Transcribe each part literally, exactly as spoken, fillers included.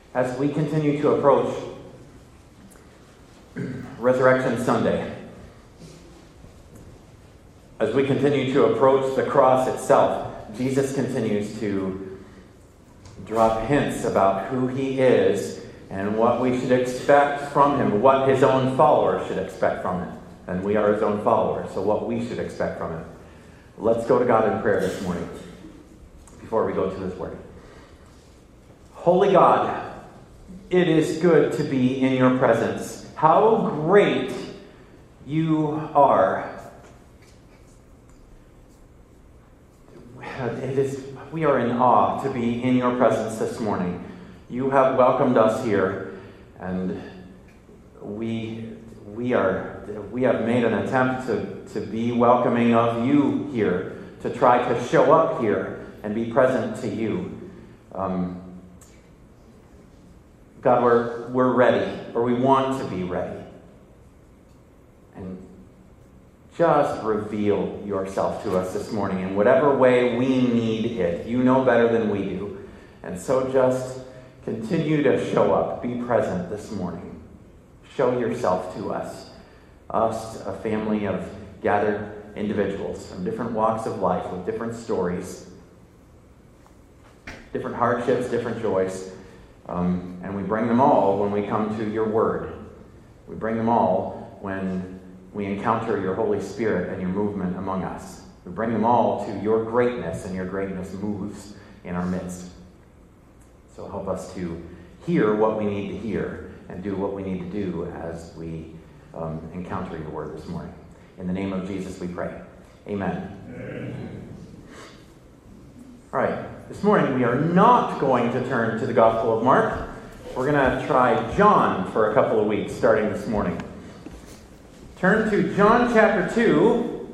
as we continue to approach Resurrection Sunday, as we continue to approach the cross itself, Jesus continues to drop hints about who he is and what we should expect from him, what his own followers should expect from him. And we are his own followers, so what we should expect from him. Let's go to God in prayer this morning before we go to his word. Holy God, it is good to be in your presence. How great you are. It is, we are in awe to be in your presence this morning. You have welcomed us here, and we we are we have made an attempt to, to be welcoming of you here, to try to show up here and be present to you. Um, God, we're we're ready, or we want to be ready. And just reveal yourself to us this morning in whatever way we need it. You know better than we do. And so just continue to show up. Be present this morning. Show yourself to us. Us, a family of gathered individuals from different walks of life with different stories, different hardships, different joys. Um, and we bring them all when we come to your word. We bring them all when we encounter your Holy Spirit and your movement among us. We bring them all to your greatness, and your greatness moves in our midst. So help us to hear what we need to hear and do what we need to do as we um, encounter your word this morning. In the name of Jesus we pray. Amen. Amen. All right, this morning we are not going to turn to the Gospel of Mark. We're going to try John for a couple of weeks starting this morning. Turn to John chapter two.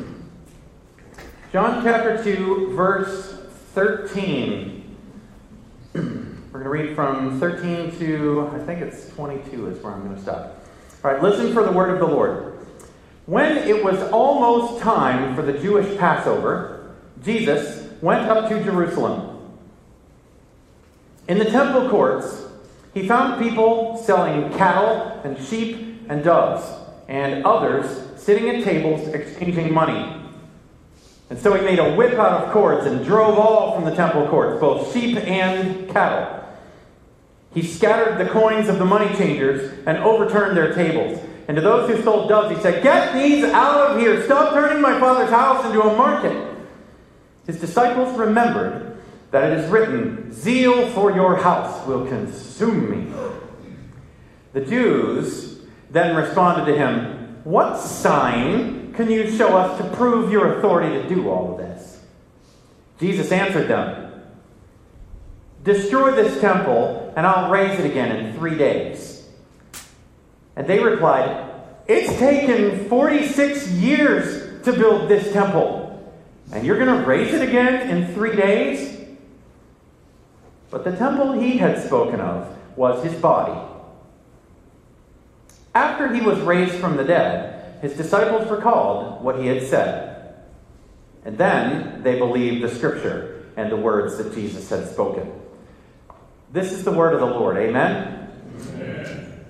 John chapter two, verse thirteen. We're going to read from thirteen to, I think it's twenty-two is where I'm going to stop. All right, listen for the word of the Lord. When it was almost time for the Jewish Passover, Jesus went up to Jerusalem. In the temple courts, he found people selling cattle and sheep and doves, and others sitting at tables exchanging money. And so he made a whip out of cords and drove all from the temple courts, both sheep and cattle. He scattered the coins of the money changers and overturned their tables. And to those who sold doves, he said, "Get these out of here! Stop turning my Father's house into a market!" His disciples remembered that it is written, "Zeal for your house will consume me." The Jews then responded to him, "What sign can you show us to prove your authority to do all of this?" Jesus answered them, "Destroy this temple, and I'll raise it again in three days." And they replied, "It's taken forty-six years to build this temple, and you're going to raise it again in three days?" But the temple he had spoken of was his body. After he was raised from the dead, his disciples recalled what he had said. And then they believed the scripture and the words that Jesus had spoken. This is the word of the Lord. Amen? Amen.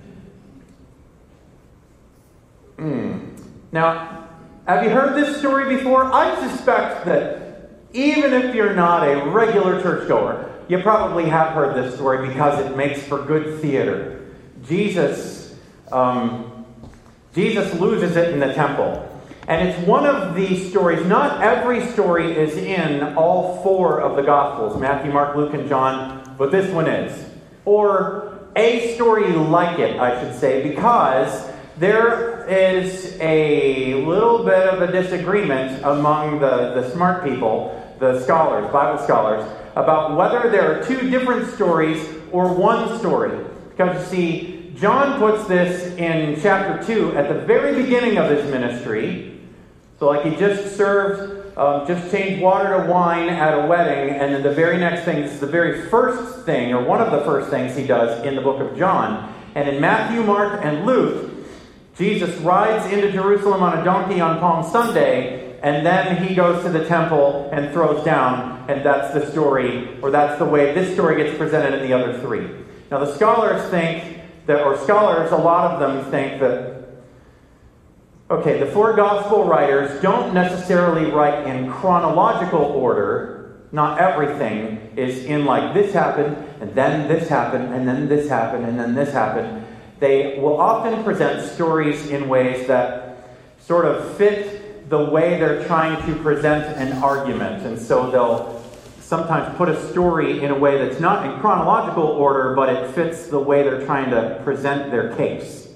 Mm. Now, have you heard this story before? I suspect that even if you're not a regular churchgoer, you probably have heard this story because it makes for good theater. Jesus Um, Jesus loses it in the temple. And it's one of these stories. Not every story is in all four of the Gospels, Matthew, Mark, Luke, and John, but this one is. Or a story like it, I should say, because there is a little bit of a disagreement among the, the smart people, the scholars, Bible scholars, about whether there are two different stories or one story. Because you see, John puts this in chapter two at the very beginning of his ministry. So like he just served, um, just changed water to wine at a wedding, and then the very next thing, this is the very first thing, or one of the first things he does in the book of John. And in Matthew, Mark, and Luke, Jesus rides into Jerusalem on a donkey on Palm Sunday, and then he goes to the temple and throws down, and that's the story, or that's the way this story gets presented in the other three. Now the scholars think that, or scholars, a lot of them think that, okay, the four gospel writers don't necessarily write in chronological order. Not everything is in like this happened, and then this happened, and then this happened, and then this happened. They will often present stories in ways that sort of fit the way they're trying to present an argument. And so they'll sometimes put a story in a way that's not in chronological order, but it fits the way they're trying to present their case.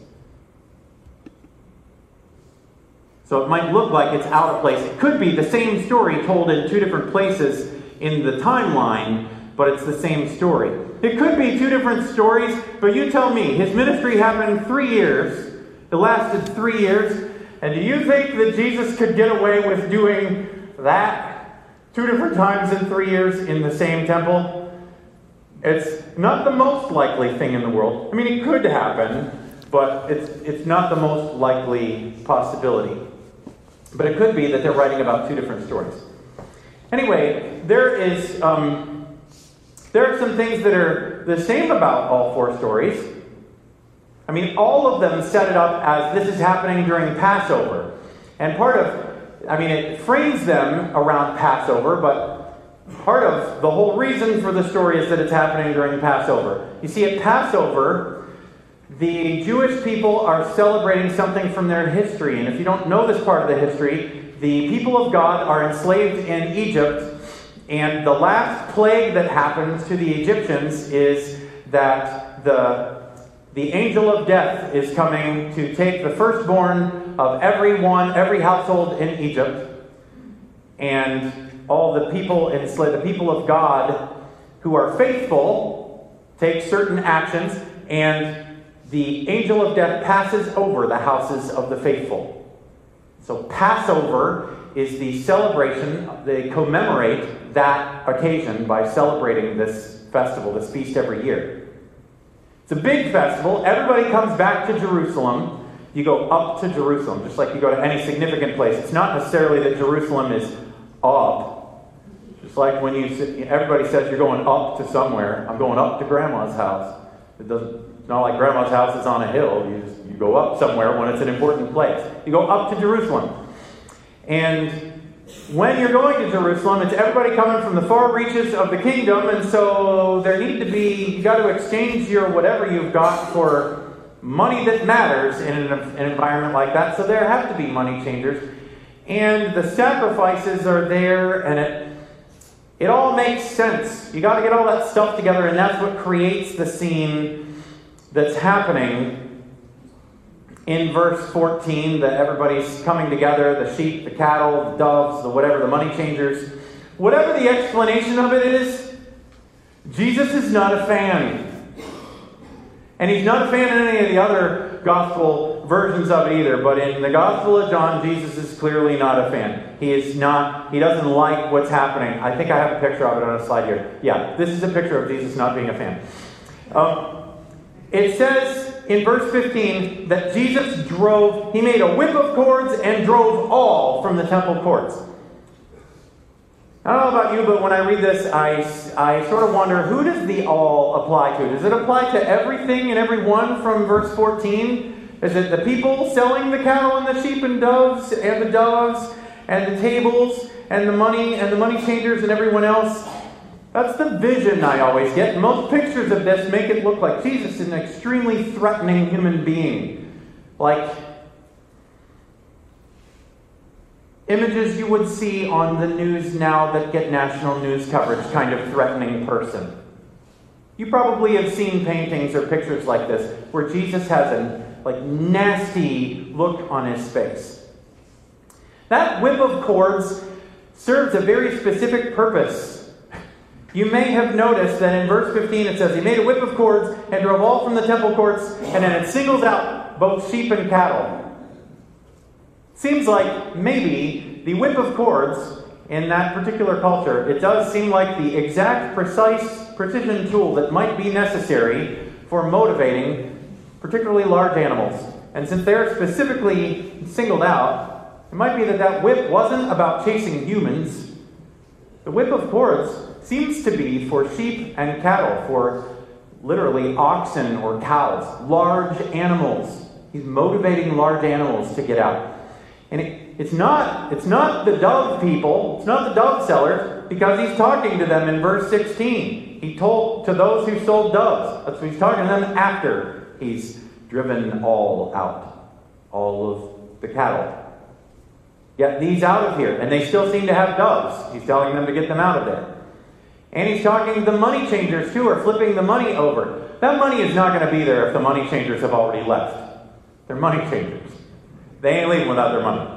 So it might look like it's out of place. It could be the same story told in two different places in the timeline, but it's the same story. It could be two different stories, but you tell me, his ministry happened three years. It lasted three years. And do you think that Jesus could get away with doing that two different times in three years in the same temple? It's not the most likely thing in the world. I mean, it could happen, but it's it's not the most likely possibility. But it could be that they're writing about two different stories. Anyway, there is um, there are some things that are the same about all four stories. I mean, all of them set it up as this is happening during Passover. And part of I mean, it frames them around Passover, but part of the whole reason for the story is that it's happening during Passover. You see, at Passover, the Jewish people are celebrating something from their history. And if you don't know this part of the history, the people of God are enslaved in Egypt. And the last plague that happens to the Egyptians is that the The angel of death is coming to take the firstborn of everyone, every household in Egypt, and all the people enslaved, the people of God who are faithful, take certain actions, and the angel of death passes over the houses of the faithful. So Passover is the celebration, they commemorate that occasion by celebrating this festival, this feast every year. It's a big festival. Everybody comes back to Jerusalem. You go up to Jerusalem, just like you go to any significant place. It's not necessarily that Jerusalem is up. Just like when you, everybody says you're going up to somewhere. I'm going up to Grandma's house. It doesn't, it's not like Grandma's house is on a hill. You just, you go up somewhere when it's an important place. You go up to Jerusalem. And when you're going to Jerusalem, it's everybody coming from the far reaches of the kingdom, and so there need to be, you got to exchange your whatever you've got for money that matters in an, an environment like that, so there have to be money changers. And the sacrifices are there, and it it all makes sense. You got to get all that stuff together, and that's what creates the scene that's happening in verse fourteen, that everybody's coming together, the sheep, the cattle, the doves, the whatever, the money changers. Whatever the explanation of it is, Jesus is not a fan. And he's not a fan in any of the other gospel versions of it either. But in the Gospel of John, Jesus is clearly not a fan. He is not, he doesn't like what's happening. I think I have a picture of it on a slide here. Yeah, this is a picture of Jesus not being a fan. Um, it says in verse fifteen that Jesus drove, he made a whip of cords and drove all from the temple courts. I don't know about you, but when I read this, I, I sort of wonder, who does the all apply to? Does it apply to everything and everyone from verse fourteen? Is it the people selling the cattle and the sheep and doves and the doves and the tables and the money and the money changers and everyone else? That's the vision I always get. Most pictures of this make it look like Jesus is an extremely threatening human being. Like images you would see on the news now that get national news coverage, kind of threatening person. You probably have seen paintings or pictures like this where Jesus has a like nasty look on his face. That whip of cords serves a very specific purpose. You may have noticed that in verse fifteen it says, he made a whip of cords and drove all from the temple courts, and then it singles out both sheep and cattle. Seems like maybe the whip of cords in that particular culture, it does seem like the exact precise precision tool that might be necessary for motivating particularly large animals. And since they're specifically singled out, it might be that that whip wasn't about chasing humans. The whip of cords seems to be for sheep and cattle, for literally oxen or cows, large animals. He's motivating large animals to get out. And it, it's not it's not the dove people, it's not the dove sellers, because he's talking to them in verse sixteen. He told to those who sold doves. That's what he's talking to them after he's driven all out, all of the cattle. Get these out of here. And they still seem to have doves. He's telling them to get them out of there. And he's talking to the money changers too, or flipping the money over. That money is not going to be there if the money changers have already left. They're money changers. They ain't leaving without their money.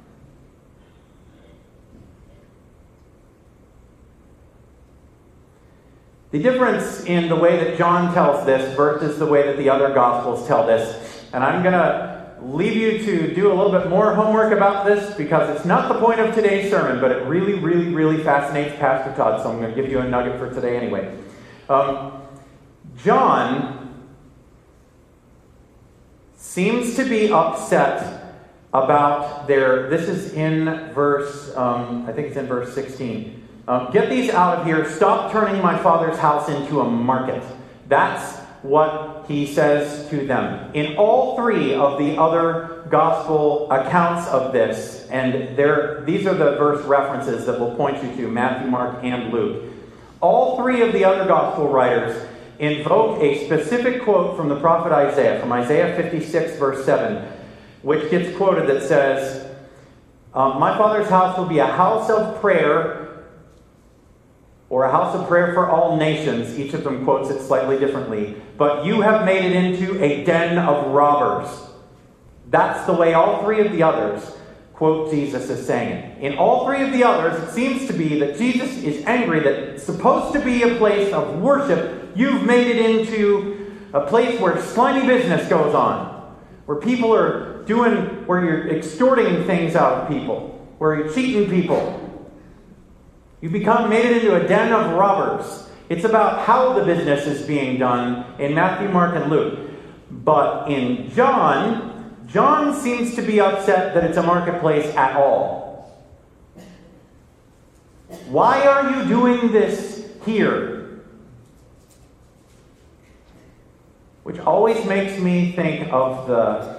The difference in the way that John tells this versus the way that the other Gospels tell this, and I'm going to leave you to do a little bit more homework about this because it's not the point of today's sermon, but it really, really, really fascinates Pastor Todd, so I'm going to give you a nugget for today anyway. Um, John seems to be upset about their, this is in verse, um, I think it's in verse sixteen. Um, get these out of here. Stop turning my Father's house into a market. That's what he says to them. In all three of the other gospel accounts of this, and there, these are the verse references that we'll point you to, Matthew, Mark, and Luke. All three of the other gospel writers invoke a specific quote from the prophet Isaiah, from Isaiah fifty-six, verse seven, which gets quoted that says, um, my Father's house will be a house of prayer, or a house of prayer for all nations. Each of them quotes it slightly differently. But you have made it into a den of robbers. That's the way all three of the others quote Jesus as saying it. In all three of the others, it seems to be that Jesus is angry that it's supposed to be a place of worship. You've made it into a place where slimy business goes on. Where people are doing, where you're extorting things out of people. Where you're cheating people. You become made it into a den of robbers. It's about how the business is being done in Matthew, Mark, and Luke. But in John, John seems to be upset that it's a marketplace at all. Why are you doing this here? Which always makes me think of the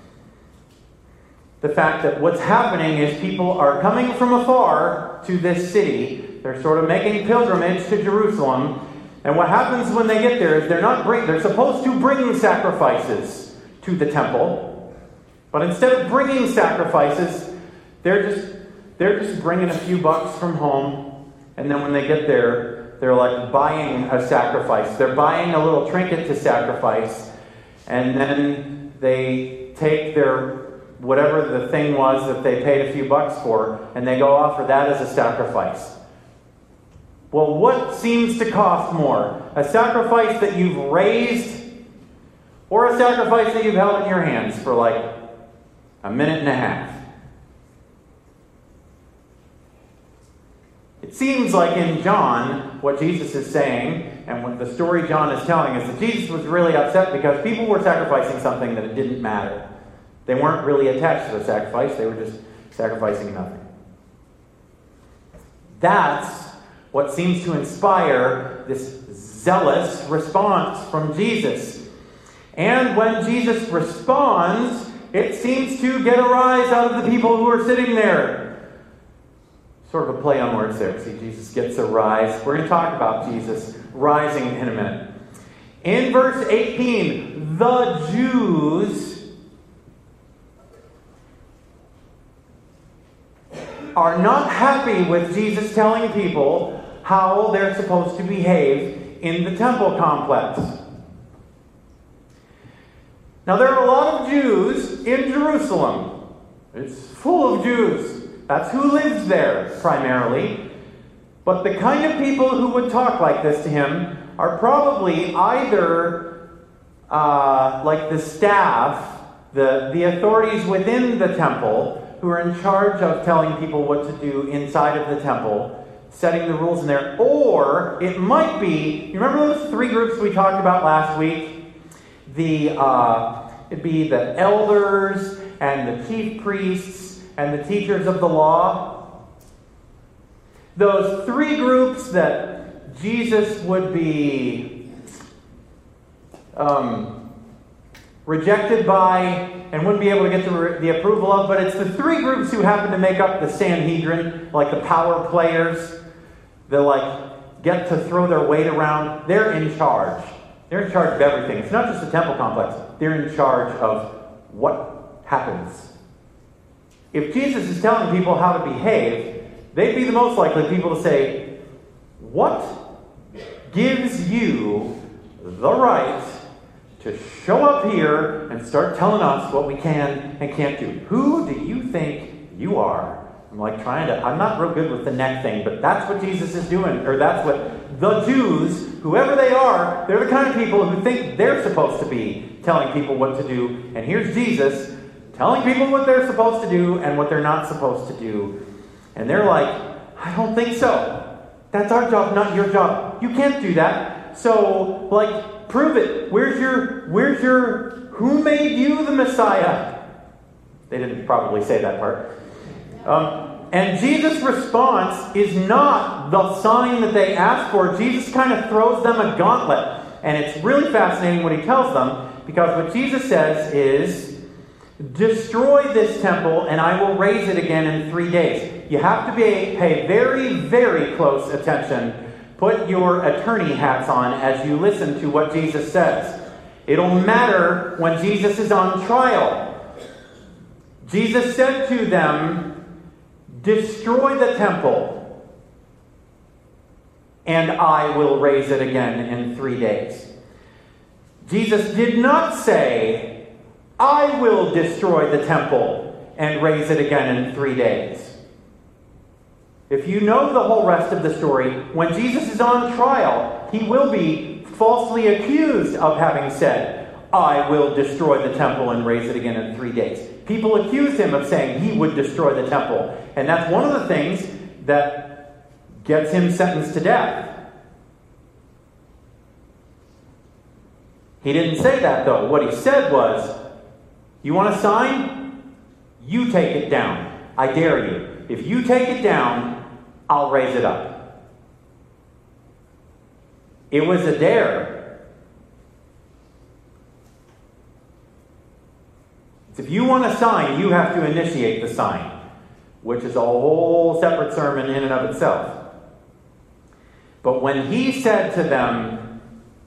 The fact that what's happening is people are coming from afar to this city. They're sort of making pilgrimage to Jerusalem. And what happens when they get there is they're not bring, they're supposed to bring sacrifices to the temple. But instead of bringing sacrifices, they're just they're just bringing a few bucks from home. And then when they get there, they're like buying a sacrifice. They're buying a little trinket to sacrifice. And then they take their whatever the thing was that they paid a few bucks for, and they go offer that as a sacrifice. Well, what seems to cost more? A sacrifice that you've raised, or a sacrifice that you've held in your hands for like a minute and a half? It seems like in John, what Jesus is saying, and what the story John is telling, is that Jesus was really upset because people were sacrificing something that it didn't matter. They weren't really attached to the sacrifice. They were just sacrificing nothing. That's what seems to inspire this zealous response from Jesus. And when Jesus responds, it seems to get a rise out of the people who are sitting there. Sort of a play on words there. See, Jesus gets a rise. We're going to talk about Jesus rising in a minute. In verse eighteen, the Jews are not happy with Jesus telling people how they're supposed to behave in the temple complex. Now, there are a lot of Jews in Jerusalem. It's full of Jews. That's who lives there, primarily. But the kind of people who would talk like this to him are probably either uh, like the staff, the, the authorities within the temple, who are in charge of telling people what to do inside of the temple, setting the rules in there. Or it might be, you remember those three groups we talked about last week? The uh, it'd be the elders and the chief priests and the teachers of the law. Those three groups that Jesus would be um, rejected by and wouldn't be able to get the, the approval of, but it's the three groups who happen to make up the Sanhedrin, like the power players, that like get to throw their weight around. They're in charge. They're in charge of everything. It's not just the temple complex. They're in charge of what happens. If Jesus is telling people how to behave, they'd be the most likely people to say, what gives you the right to show up here and start telling us what we can and can't do? Who do you think you are? I'm like trying to, I'm not real good with the neck thing, but that's what Jesus is doing, or that's what the Jews, whoever they are, they're the kind of people who think they're supposed to be telling people what to do. And here's Jesus telling people what they're supposed to do and what they're not supposed to do. And they're like, I don't think so. That's our job, not your job. You can't do that. So, like, prove it. Where's your, where's your, who made you the Messiah? They didn't probably say that part. Um, and Jesus' response is not the sign that they asked for. Jesus kind of throws them a gauntlet. And it's really fascinating what he tells them, because what Jesus says is, destroy this temple and I will raise it again in three days. You have to be, pay very, very close attention. Put your attorney hats on as you listen to what Jesus says. It'll matter when Jesus is on trial. Jesus said to them, destroy the temple, and I will raise it again in three days. Jesus did not say, I will destroy the temple and raise it again in three days. If you know the whole rest of the story, when Jesus is on trial, he will be falsely accused of having said, I will destroy the temple and raise it again in three days. People accused him of saying he would destroy the temple. And that's one of the things that gets him sentenced to death. He didn't say that, though. What he said was, you want a sign? You take it down. I dare you. If you take it down, I'll raise it up. It was a dare. If you want a sign, you have to initiate the sign, which is a whole separate sermon in and of itself. But when he said to them,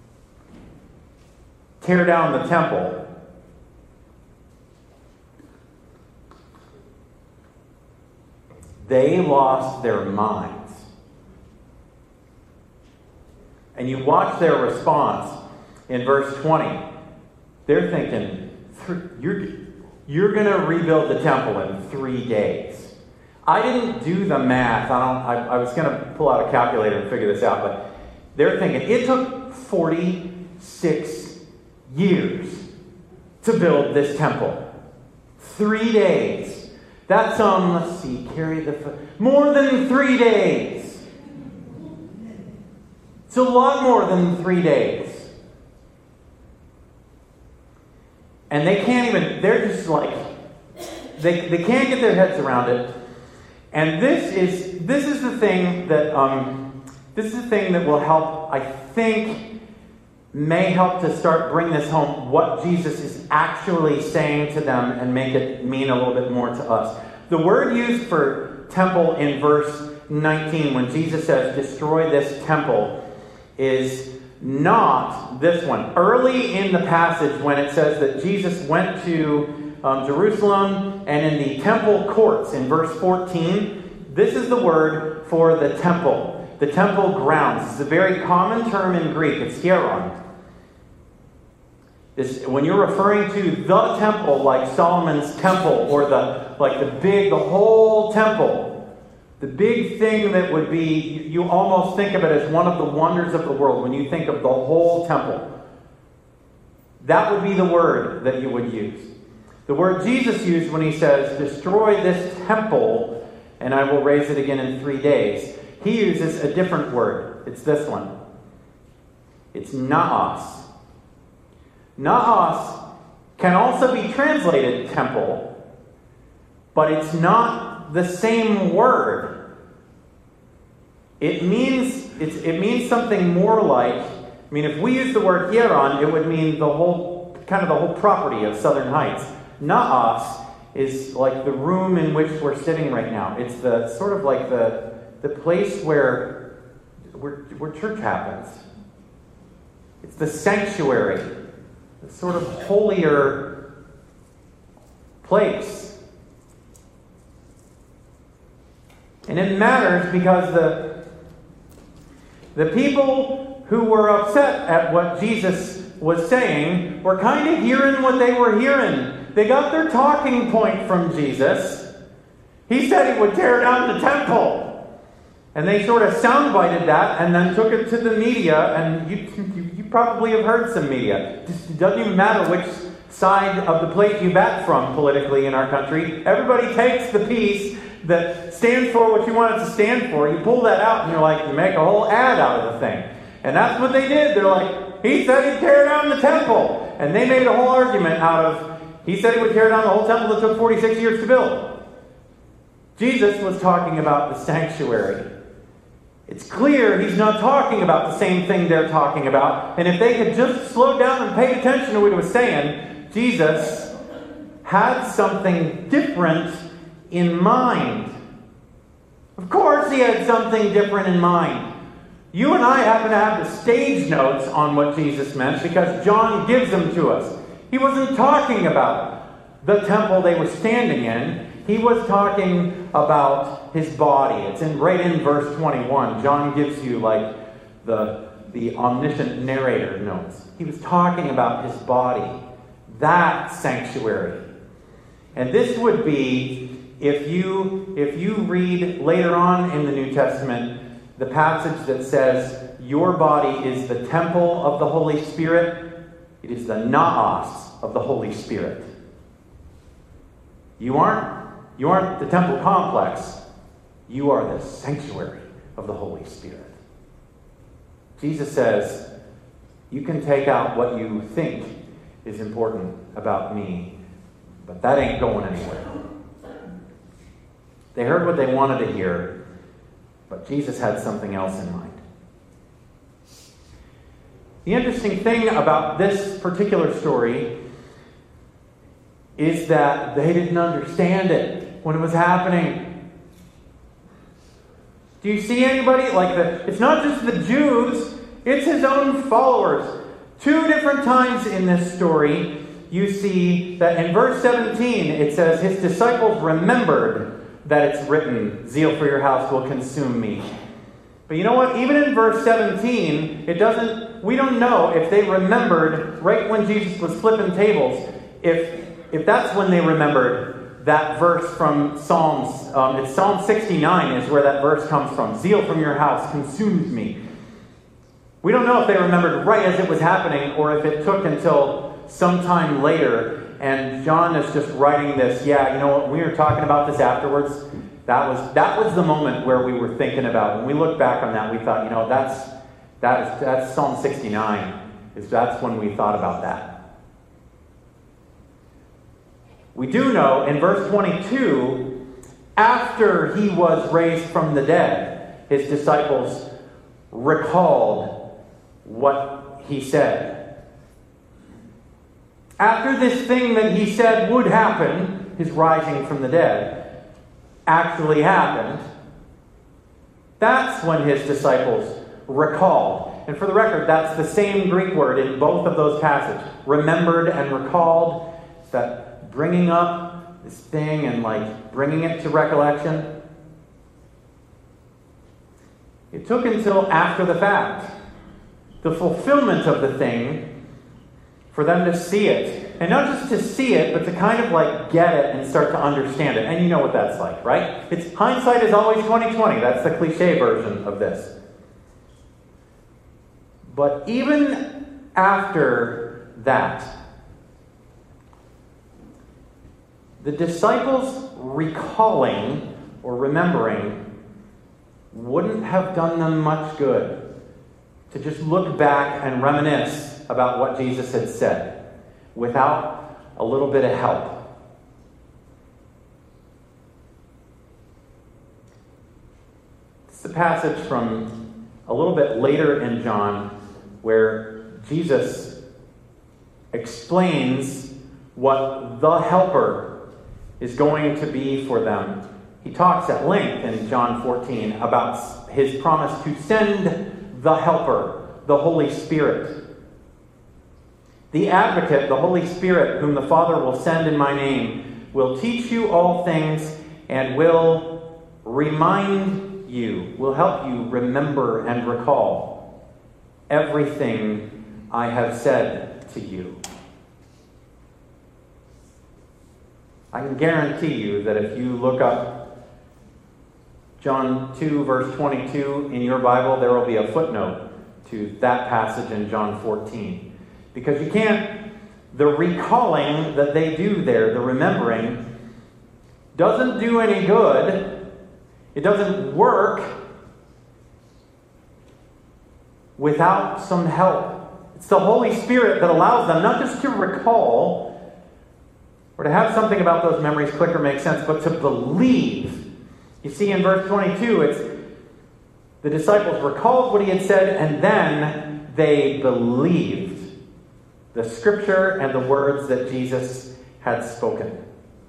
tear down the temple, they lost their minds. And you watch their response in verse twenty. They're thinking, you're, you're going to rebuild the temple in three days. I didn't do the math. I, don't, I, I was going to pull out a calculator and figure this out, but they're thinking, it took forty-six years to build this temple. Three days. That's, um, let's see, carry the... More than three days. It's a lot more than three days. And they can't even, they're just like, they, they can't get their heads around it. And this is, this is the thing that, um, this is the thing that will help, I think, may help to start bring this home, what Jesus is actually saying to them and make it mean a little bit more to us. The word used for temple in verse nineteen, when Jesus says, destroy this temple, is not this one. Early in the passage, when it says that Jesus went to um, Jerusalem and in the temple courts, in verse fourteen, this is the word for the temple, the temple grounds. It's a very common term in Greek. It's hieron. This, when you're referring to the temple, like Solomon's temple, or the like the big, the whole temple, the big thing that would be, you almost think of it as one of the wonders of the world when you think of the whole temple. That would be the word that you would use. The word Jesus used when he says, destroy this temple and I will raise it again in three days. He uses a different word. It's this one. It's naos. Naos can also be translated temple, but it's not the same word. It means it's, it means something more like I mean, if we use the word hieron, it would mean the whole, kind of the whole property of Southern Heights. Naos is like the room in which we're sitting right now. It's the sort of like the the place where where, where church happens. It's the sanctuary, the sort of holier place. And it matters because the the people who were upset at what Jesus was saying were kind of hearing what they were hearing. They got their talking point from Jesus. He said he would tear down the temple. And they sort of soundbited that and then took it to the media. And you, you, you probably have heard some media. It doesn't even matter which side of the plate you bat from politically in our country. Everybody takes the piece that stands for what you want it to stand for. You pull that out and you're like, you make a whole ad out of the thing. And that's what they did. They're like, he said he'd tear down the temple. And they made a whole argument out of, he said he would tear down the whole temple that took forty-six years to build. Jesus was talking about the sanctuary. It's clear he's not talking about the same thing they're talking about. And if they had just slowed down and paid attention to what he was saying, Jesus had something different in mind. Of course he had something different in mind. You and I happen to have the stage notes on what Jesus meant because John gives them to us. He wasn't talking about the temple they were standing in. He was talking about his body. It's in right in verse twenty-one. John gives you like the, the omniscient narrator notes. He was talking about his body. That sanctuary. And this would be, if you if you read later on in the New Testament, the passage that says, your body is the temple of the Holy Spirit. It is the naos of the Holy Spirit. You aren't, you aren't the temple complex. You are the sanctuary of the Holy Spirit. Jesus says, you can take out what you think is important about me, but that ain't going anywhere. They heard what they wanted to hear, but Jesus had something else in mind. The interesting thing about this particular story is that they didn't understand it when it was happening. Do you see anybody like that? It's not just the Jews, it's his own followers. Two different times in this story, you see that in verse seventeen, it says, his disciples remembered that it's written, zeal for your house will consume me. But you know what? Even in verse seventeen, it doesn't, we don't know if they remembered right when Jesus was flipping tables, if if that's when they remembered that verse from Psalms. Um, it's Psalm sixty-nine is where that verse comes from. Zeal from your house consumes me. We don't know if they remembered right as it was happening or if it took until sometime later. And John is just writing this. Yeah, you know what? We were talking about this afterwards. That was that was the moment where we were thinking about. When we look back on that, we thought, you know, that's that's that's Psalm sixty-nine. Is that's when we thought about that. We do know in verse twenty-two, after he was raised from the dead, his disciples recalled what he said. After this thing that he said would happen, his rising from the dead, actually happened, that's when his disciples recalled. And for the record, that's the same Greek word in both of those passages. Remembered and recalled. It's that bringing up this thing and like bringing it to recollection. It took until after the fact, the fulfillment of the thing, for them to see it. And not just to see it, but to kind of like get it and start to understand it. And you know what that's like, right? It's hindsight is always twenty twenty. That's the cliche version of this. But even after that, the disciples recalling or remembering wouldn't have done them much good. To just look back and reminisce about what Jesus had said without a little bit of help. It's a passage from a little bit later in John where Jesus explains what the Helper is going to be for them. He talks at length in John fourteen about his promise to send the Helper, the Holy Spirit. The Advocate, the Holy Spirit, whom the Father will send in my name, will teach you all things and will remind you, will help you remember and recall everything I have said to you. I can guarantee you that if you look up John two, verse twenty-two in your Bible, there will be a footnote to that passage in John fourteen. Because you can't, the recalling that they do there, the remembering, doesn't do any good. It doesn't work without some help. It's the Holy Spirit that allows them not just to recall or to have something about those memories click or make sense, but to believe. You see in verse twenty-two, it's the disciples recalled what he had said, and then they believed the scripture and the words that Jesus had spoken.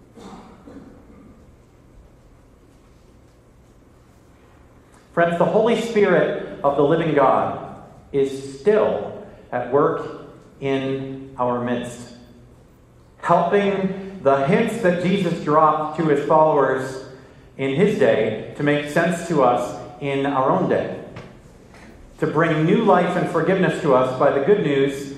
Friends, the Holy Spirit of the living God is still at work in our midst, helping the hints that Jesus dropped to his followers in his day to make sense to us in our own day, to bring new life and forgiveness to us by the good news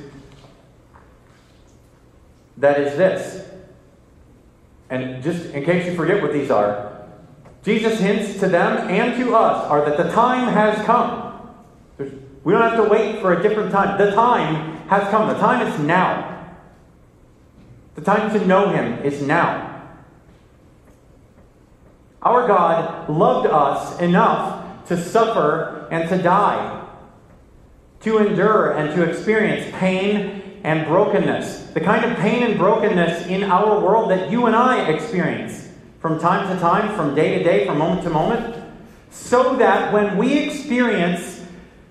that is this. And just in case you forget what these are, Jesus' hints to them and to us are that the time has come. There's, we don't have to wait for a different time. The time has come. The time is now. The time to know him is now. Our God loved us enough to suffer and to die, to endure and to experience pain and brokenness. The kind of pain and brokenness in our world that you and I experience from time to time, from day to day, from moment to moment, so that when we experience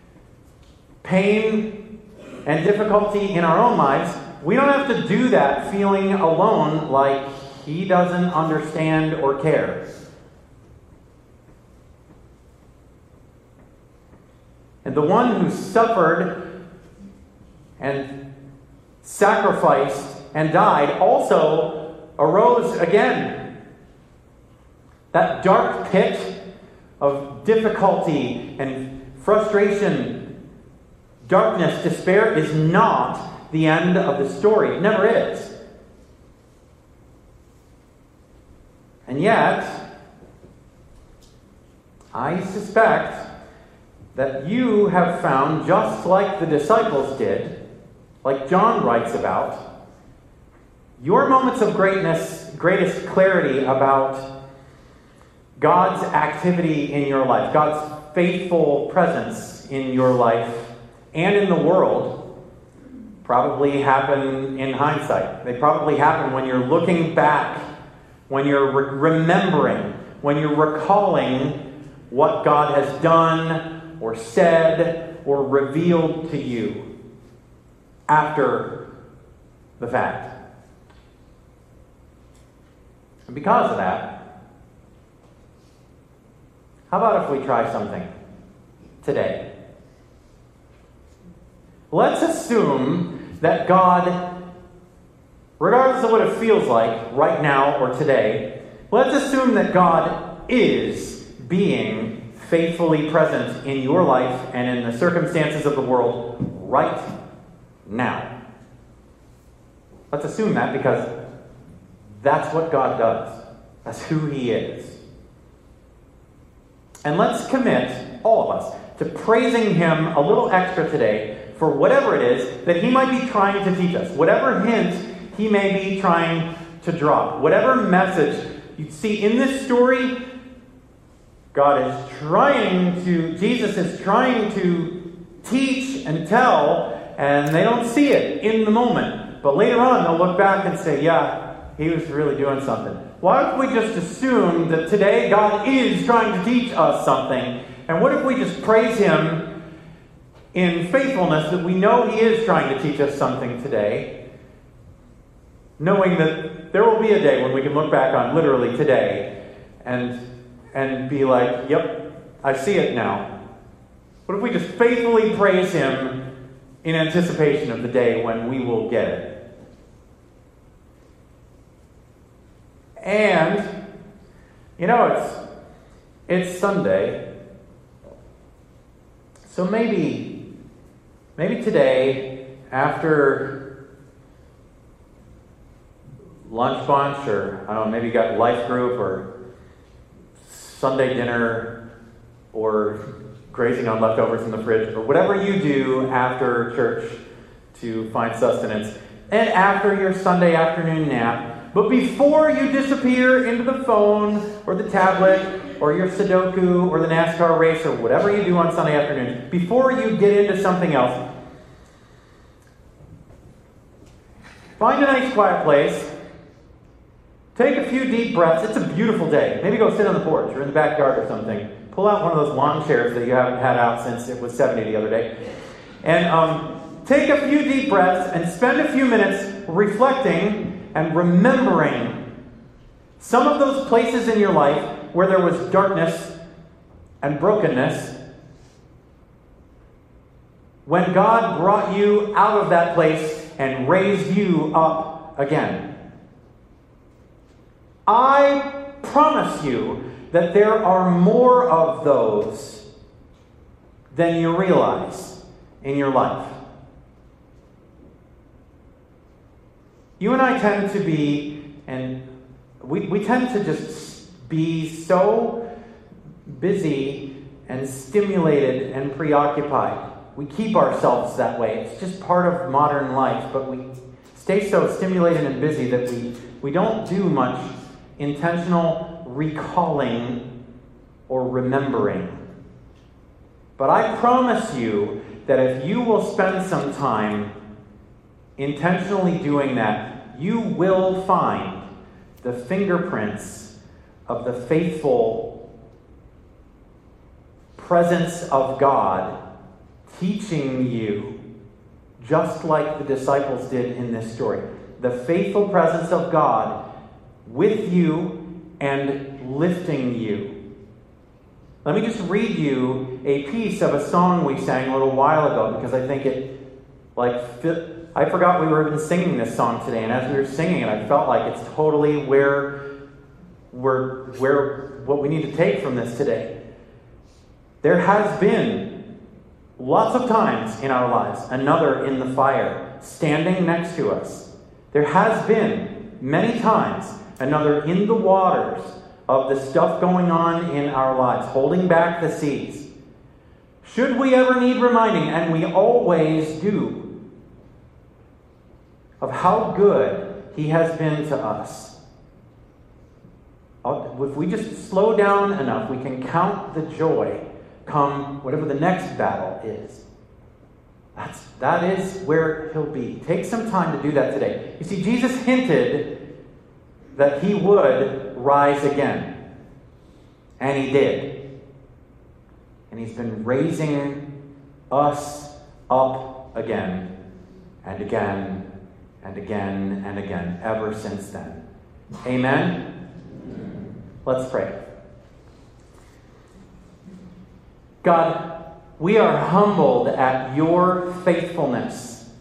pain and difficulty in our own lives, we don't have to do that feeling alone, like he doesn't understand or care. And the one who suffered and sacrificed and died also arose again. That dark pit of difficulty and frustration, darkness, despair is not the end of the story. It never is. And yet, I suspect that you have found, just like the disciples did, like John writes about, your moments of greatness, greatest clarity about God's activity in your life, God's faithful presence in your life and in the world, probably happen in hindsight. They probably happen when you're looking back, when you're re- remembering, when you're recalling what God has done or said or revealed to you after the fact. And because of that, how about if we try something today? Let's assume that God, regardless of what it feels like right now or today, let's assume that God is being faithfully present in your life and in the circumstances of the world right now. Let's assume that, because that's what God does. That's who he is. And let's commit, all of us, to praising him a little extra today for whatever it is that he might be trying to teach us. Whatever hint he may be trying to drop. Whatever message you see in this story, God is trying to, Jesus is trying to teach and tell, and they don't see it in the moment. But later on, they'll look back and say, yeah, he was really doing something. Why if we just assume that today God is trying to teach us something? And what if we just praise him in faithfulness that we know He is trying to teach us something today, knowing that there will be a day when we can look back on literally today and, and be like, yep, I see it now. What if we just faithfully praise Him in anticipation of the day when we will get it? And, you know, it's it's Sunday. So maybe, maybe today, after lunch bunch, or I don't know, maybe you got life group or Sunday dinner or grazing on leftovers in the fridge, or whatever you do after church to find sustenance, and after your Sunday afternoon nap. But before you disappear into the phone or the tablet or your Sudoku or the NASCAR race or whatever you do on Sunday afternoon, before you get into something else, find a nice quiet place, take a few deep breaths. It's a beautiful day. Maybe go sit on the porch or in the backyard or something. Pull out one of those lawn chairs that you haven't had out since it was seventy the other day. And um, take a few deep breaths and spend a few minutes reflecting and remembering some of those places in your life where there was darkness and brokenness, when God brought you out of that place and raised you up again. I promise you that there are more of those than you realize in your life. You and I tend to be, and we, we tend to just be so busy and stimulated and preoccupied. We keep ourselves that way. It's just part of modern life, but we stay so stimulated and busy that we, we don't do much intentional recalling or remembering. But I promise you that if you will spend some time intentionally doing that, you will find the fingerprints of the faithful presence of God teaching you, just like the disciples did in this story. The faithful presence of God with you and lifting you. Let me just read you a piece of a song we sang a little while ago, because I think it, like, fit, I forgot we were even singing this song today, and as we were singing it, I felt like it's totally where, where, where what we need to take from this today. There has been lots of times in our lives another in the fire standing next to us. There has been many times another in the waters of the stuff going on in our lives, holding back the seas. Should we ever need reminding, and we always do, of how good He has been to us. If we just slow down enough, we can count the joy come whatever the next battle is. That's, that is where He'll be. Take some time to do that today. You see, Jesus hinted that He would rise again. And He did. And He's been raising us up again and again and again and again ever since then. Amen? Let's pray. God, we are humbled at Your faithfulness.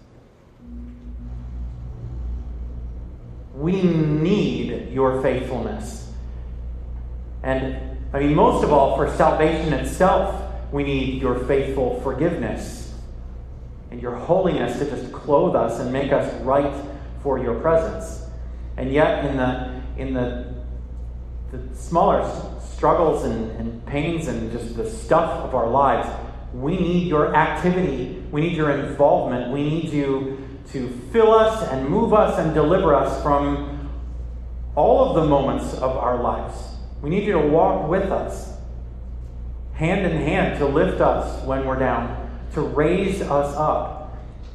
We need Your faithfulness. And, I mean, most of all, for salvation itself, we need Your faithful forgiveness and Your holiness to just clothe us and make us right for Your presence. And yet, in the in the, the smaller struggles and, and pains and just the stuff of our lives, we need Your activity. We need Your involvement. We need You to fill us and move us and deliver us from all of the moments of our lives. We need You to walk with us, hand in hand, to lift us when we're down, to raise us up.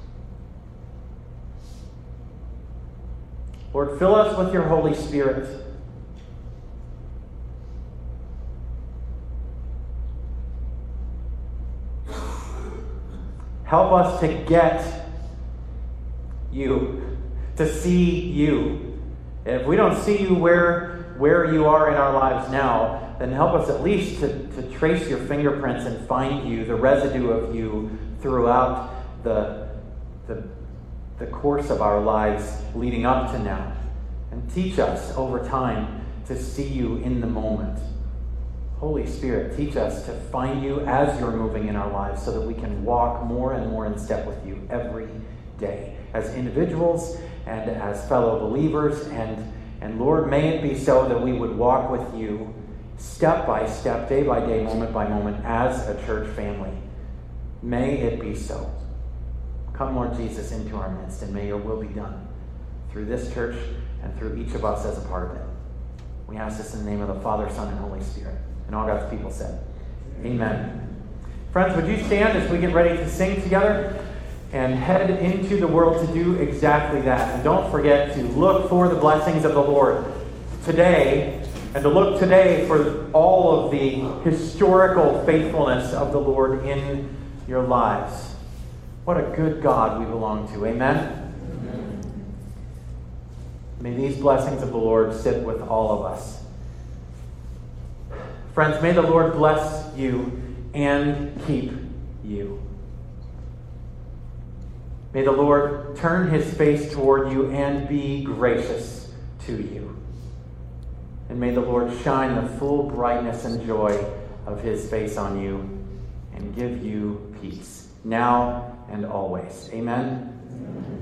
Lord, fill us with Your Holy Spirit. Help us to get you, to see you. If we don't see you where, where you are in our lives now, then help us at least to, to trace your fingerprints and find you, the residue of you, throughout the, the, the course of our lives leading up to now. And teach us over time to see you in the moment. Holy Spirit, teach us to find you as you're moving in our lives so that we can walk more and more in step with you every day as individuals and as fellow believers. And, and Lord, may it be so that we would walk with you step by step, day by day, moment by moment as a church family. May it be so. Come, Lord Jesus, into our midst, and may your will be done through this church and through each of us as a part of it. We ask this in the name of the Father, Son, and Holy Spirit. And all God's people said, amen. Friends, would you stand as we get ready to sing together and head into the world to do exactly that? And don't forget to look for the blessings of the Lord today, and to look today for all of the historical faithfulness of the Lord in your lives. What a good God we belong to. Amen? Amen. May these blessings of the Lord sit with all of us. Friends, may the Lord bless you and keep you. May the Lord turn his face toward you and be gracious to you. And may the Lord shine the full brightness and joy of his face on you and give you peace, now and always. Amen. Amen.